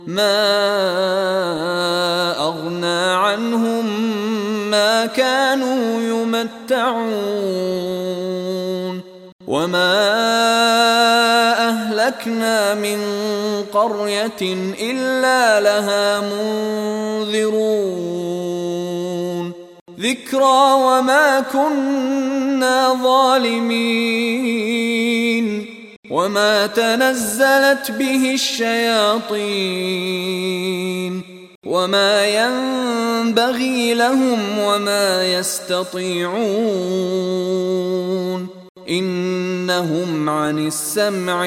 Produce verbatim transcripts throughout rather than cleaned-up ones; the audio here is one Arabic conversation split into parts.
ما أغنى عنهم ما كانوا يمتعون وما أهلكنا من قرية إلا لها منذرون ذكرى وما كنا ظالمين وما تنزلت به الشياطين وما ينبغي لهم وما يستطيعون إنهم عن السمع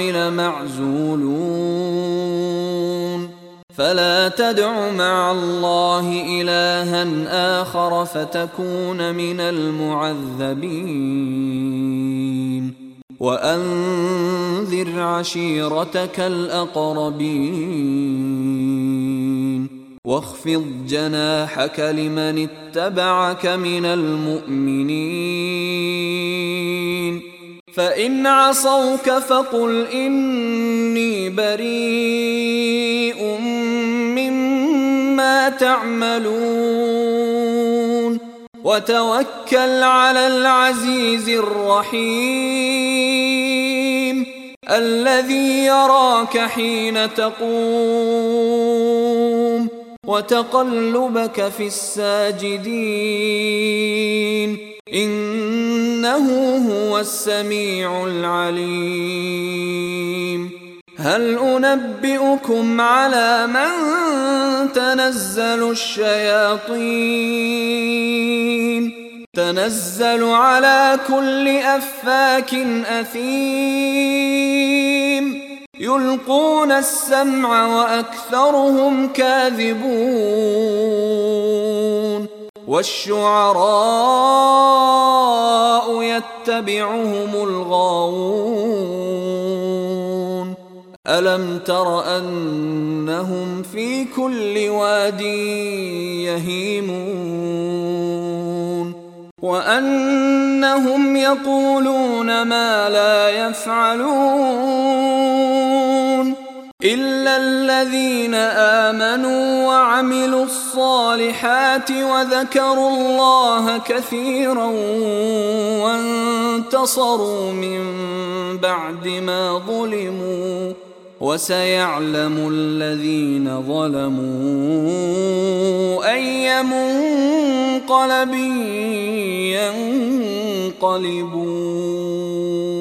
لمعزولون فلا تدع مع الله إلها آخر فتكون من المعذبين وأنذر عشيرتك الأقربين واخفض جناحك لمن اتبعك من المؤمنين فإن عصوك فقل إني بريء مما تعملون وتوكل على العزيز الرحيم الذي يراك حين تقوم وتقلبك في الساجدين إنه هو السميع العليم هل أنبئكم على من تنزل الشياطين تنزل على كل أفاك أثيم يلقون السمع وأكثرهم كاذبون والشعراء يتبعهم الغاوون ألم تر أنهم في كل واد يهيمون وأنهم يقولون ما لا يفعلون إلا الذين آمنوا وعملوا الصالحات وذكروا الله كثيرا وانتصروا من بعد ما ظلموا وسيعلم الذين ظلموا أي منقلب ينقلبون.